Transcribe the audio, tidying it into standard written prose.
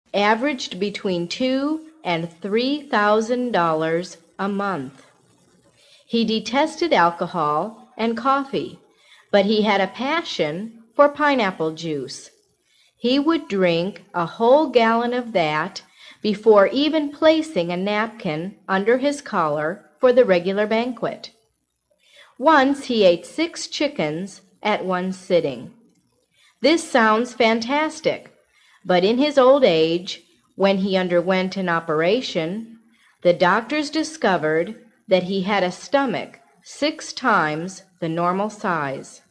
averaged between $2,000 and $3,000 a month. He detested alcohol and coffee, but he had a passion for pineapple juice. He would drink a whole gallon of that before even placing a napkin under his collar for the regular banquet. Once he ate 6 chickens at one sitting. This sounds fantastic, but in his old age, when he underwent an operation, the doctors discovered that he had a stomach 6 times the normal size.